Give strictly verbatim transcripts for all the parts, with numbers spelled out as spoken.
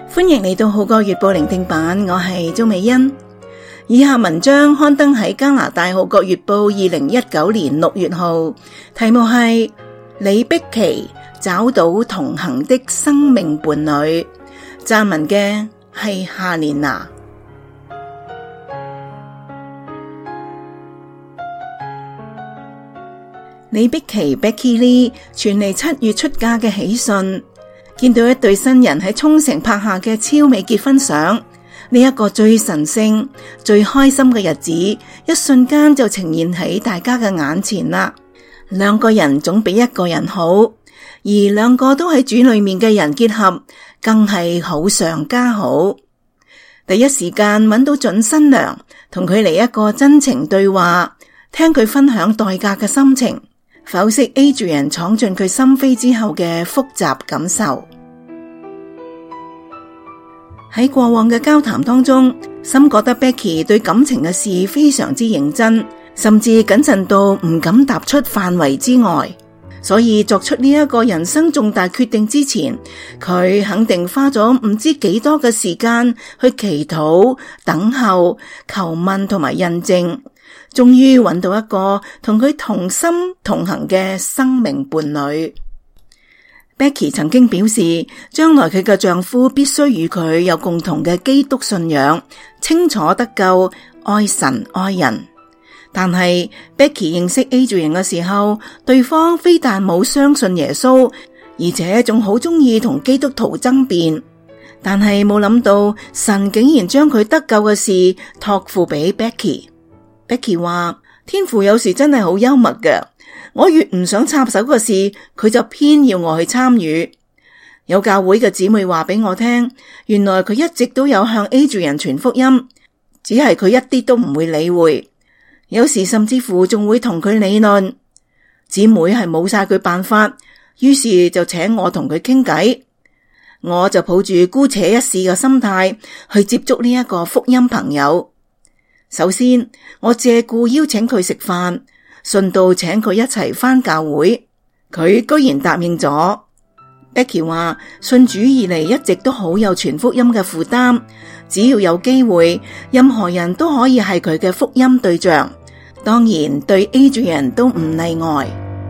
歡迎嚟到《號角月報》聆聽版，我係鍾美欣。以下文章刊登喺加拿大《號角月報》二零一九年六月號，題目係李璧琦找到同行的生命伴侶，撰文嘅係夏蓮娜。李璧琦 Becky Lee 傳嚟七月出嫁嘅喜訊，見到一對新人喺沖繩拍下嘅超美結婚相，呢一個最神聖、最開心嘅日子，一瞬間就呈現喺大家嘅眼前啦。兩個人總比一個人好，而兩個都喺主裏面嘅人結合，更係好上加好。第一時間揾到準新娘，同佢嚟一個真情對話，聽佢分享待嫁嘅心情，剖析 Adrian 闖進佢心扉之後嘅複雜感受。喺過往嘅交談當中，深覺得 Becky 對感情嘅事非常之認真，甚至謹慎到唔敢踏出範圍之外。所以作出呢一個人生重大決定之前，佢肯定花咗唔知幾多嘅時間去祈禱、等候、求問同埋印證，終於揾到一個同佢同心同行嘅生命伴侶。Becky 曾經表示，將來佢嘅丈夫必須與佢有共同嘅基督信仰，清楚得救，愛神愛人。但係 Becky 認識 Adrian 嘅時候，對方非但冇相信耶穌，而且仲好中意同基督徒爭辯。但係冇諗到，神竟然將佢得救嘅事託付俾 Becky。Becky 話，天父有時真係好幽默嘅。我越唔想插手嘅事，佢就偏要我去參與。有教會嘅姊妹話俾我聽，原來佢一直都有向 Adrian 傳福音，只係佢一啲都唔會理會，有時甚至乎仲會同佢理論。姊妹係冇晒佢辦法，於是就請我同佢傾偈。我就抱住姑且一試嘅心態去接觸呢一個福音朋友。首先，我借故邀請佢食飯，順道請佢一齊返教會，佢居然答應咗。Becky 話，信主以嚟一直都好有傳福音嘅負擔，只要有機會，任何人都可以係佢嘅福音對象，當然對 Adrian 都唔例外。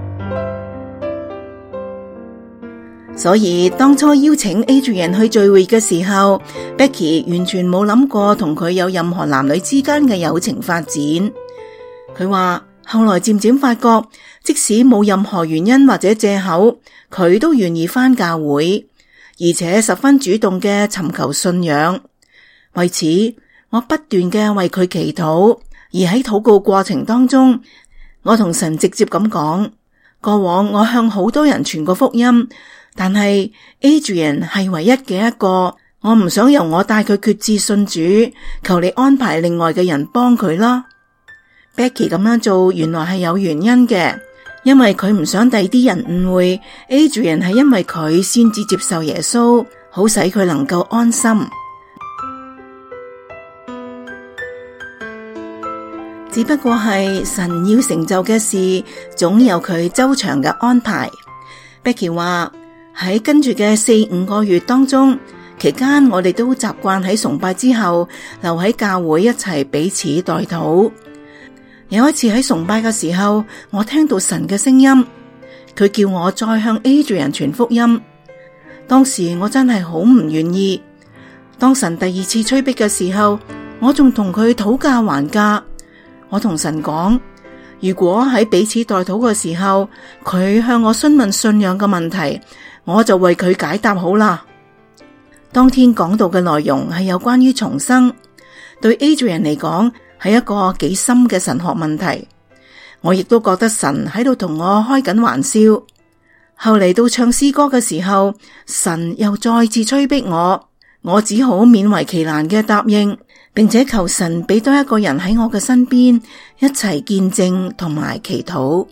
所以當初邀請 Adrian 去聚會嘅時候， Becky 完全冇諗過同佢有任何男女之間嘅友情發展。佢話後來漸漸發覺，即使冇任何原因或者借口，佢都願意返教會，而且十分主動嘅尋求信仰。為此，我不斷嘅為佢祈禱，而喺禱告過程當中，我同神直接咁講，過往我向好多人傳過福音，但係 Adrian 係唯一嘅一個，我唔想由我帶佢決志信主，求你安排另外嘅人幫佢啦。Becky 咁樣做原來係有原因嘅，因為佢唔想第啲人誤會 Adrian 係因為佢先至接受耶穌，好使佢能夠安心。只不過係神要成就嘅事，總有佢周詳嘅安排。Becky 話喺跟住嘅四五個月當中，期間我哋都習慣喺崇拜之後留喺教會一齊彼此代禱。有一次喺崇拜嘅時候，我聽到神嘅聲音，佢叫我再向 Adrian 傳福音。當時我真係好唔願意。當神第二次催逼嘅時候，我仲同佢討價還價。我同神講，如果喺彼此代禱嘅時候，佢向我詢問信仰嘅問題，我就為佢解答好啦。當天講到嘅內容係有關於重生，對 Adrian 嚟講係一個幾深嘅神學問題。我亦都覺得神喺度同我開緊玩笑。後嚟到唱詩歌嘅時候，神又再次催逼我，我只好勉為其難嘅答應，並且求神俾多一個人喺我嘅身邊，一齊見證同埋祈禱。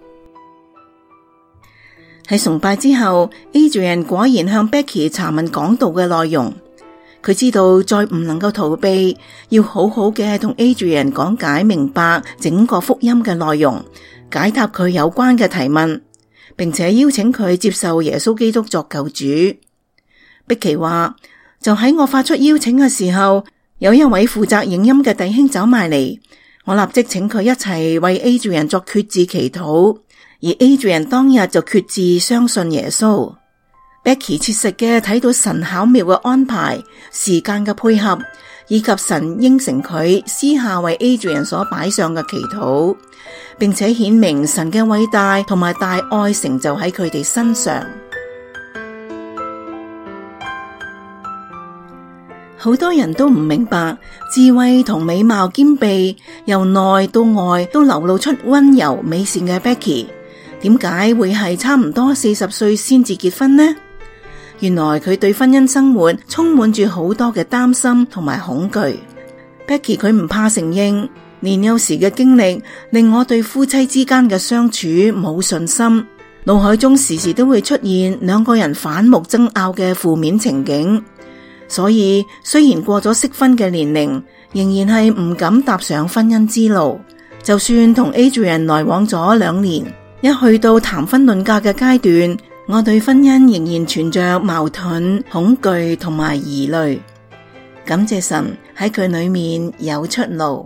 喺崇拜之後， Adrian 果然向 Becky 查問講道嘅內容。佢知道再唔能夠逃避，要好好嘅同 Adrian 講解明白整個福音嘅內容，解答佢有關嘅提問，並且邀請佢接受耶穌基督作救主。Becky 話，就就喺我發出邀請嘅時候，有一位負責影音嘅弟兄走埋嚟，我立即請佢一齊為 Adrian 作決志祈禱，而 Adrian 當日就決志相信耶穌。Becky 切實嘅睇到神巧妙嘅安排、時間嘅配合，以及神應承佢私下為 Adrian 所擺上嘅祈禱，並且顯明神嘅偉大同埋大愛成就喺佢哋身上。好多人都唔明白，智慧同美貌兼備，由內到外都流露出溫柔美善嘅 Becky， 點解會係差唔多四十歲先至結婚呢？原來佢對婚姻生活充滿住好多嘅擔心同埋恐懼。Becky 佢唔怕承認，年幼時嘅經歷令我對夫妻之間嘅相處冇信心，腦海中時時都會出現兩個人反目爭拗嘅負面情景。所以雖然過咗適婚嘅年齡，仍然係唔敢踏上婚姻之路。就算同 Adrian 來往咗兩年，一去到談婚論嫁嘅階段，我對婚姻仍然存着矛盾、恐懼同埋疑慮。感謝神喺佢裏面有出路。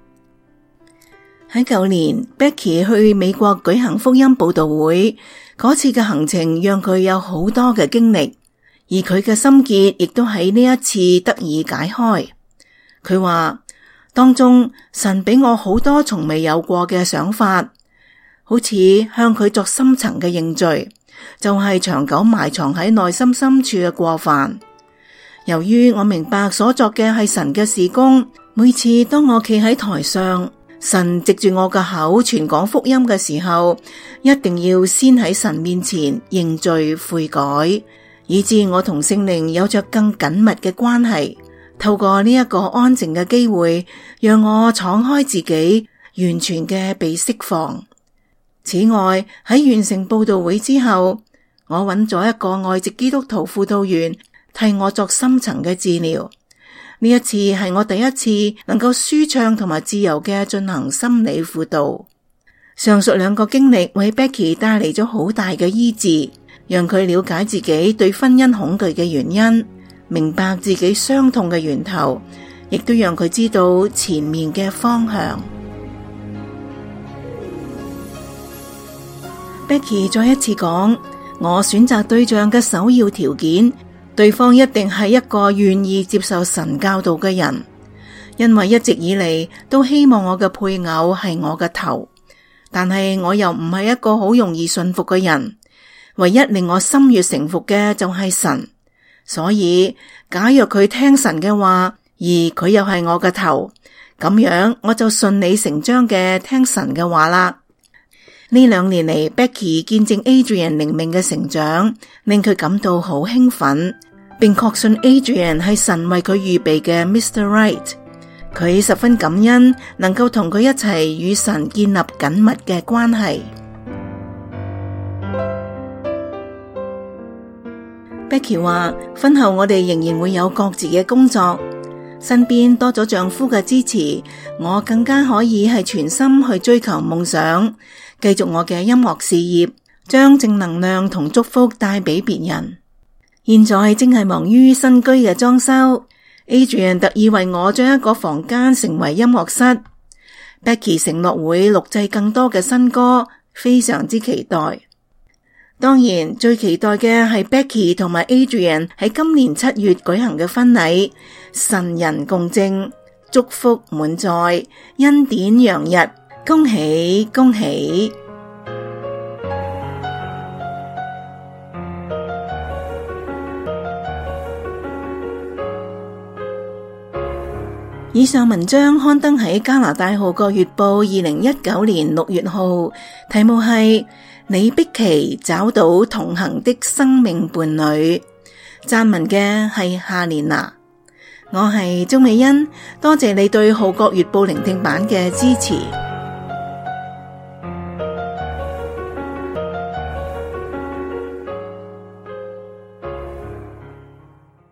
喺舊年 Becky 去美國舉行福音佈道會，嗰次嘅行程讓佢有好多嘅經歷，而佢嘅心結亦都喺呢一次得以解開。佢話當中神俾我好多從未有過嘅想法，好似向佢作深層嘅認罪，就係長久埋藏喺內心深處嘅過犯。由於我明白所作嘅係神嘅事工，每次當我企喺台上，神藉住我嘅口傳講福音嘅時候，一定要先喺神面前認罪悔改，以致我同聖靈有着更緊密嘅關係。透過呢一個安靜嘅機會，讓我敞開自己，完全嘅被釋放。此外，喺完成佈道會之後，我揾咗一個外籍基督徒輔導員替我作深層嘅治療。呢一次係我第一次能夠舒暢同埋自由嘅進行心理輔導。上述兩個經歷為 Becky 帶嚟咗好大嘅醫治，讓佢了解自己對婚姻恐懼嘅原因，明白自己傷痛嘅源頭，亦都讓佢知道前面嘅方向。Becky 再一次講，我選擇對象嘅首要條件，對方一定係一個願意接受神教導嘅人，因為一直以嚟都希望我嘅配偶係我嘅頭，但係我又唔係一個好容易信服嘅人，唯一令我心悅誠服嘅就係神。所以假若佢聽神嘅話，而佢又係我嘅頭，咁樣我就順理成章嘅聽神嘅話啦。呢兩年嚟 Becky 見證 Adrian 靈命嘅成長，令佢感到好興奮，並確信 Adrian 係神為佢預備嘅 Mister Right。佢十分感恩能夠同佢一齊與神建立緊密嘅關係。Becky 話，婚後我哋仍然會有各自嘅工作，身邊多咗丈夫嘅支持，我更加可以係全心去追求夢想，繼續我嘅音樂事業，將正能量同祝福帶俾別人。現在正係忙於新居嘅裝修， Adrian 特意為我將一個房間成為音樂室。 Becky 承諾會錄製更多嘅新歌，非常之期待。當然最期待嘅係 Becky 同埋 Adrian 喺今年七月舉行嘅婚禮，神人共證，祝福滿載，恩典洋溢，恭喜恭喜！以上文章刊登喺加拿大《號角月報》二零一九年六月號，題目係李璧琦找到同行的生命伴侶，撰文嘅係夏蓮娜。我係鍾美欣，多謝你對《號角月報》聆聽版嘅支持。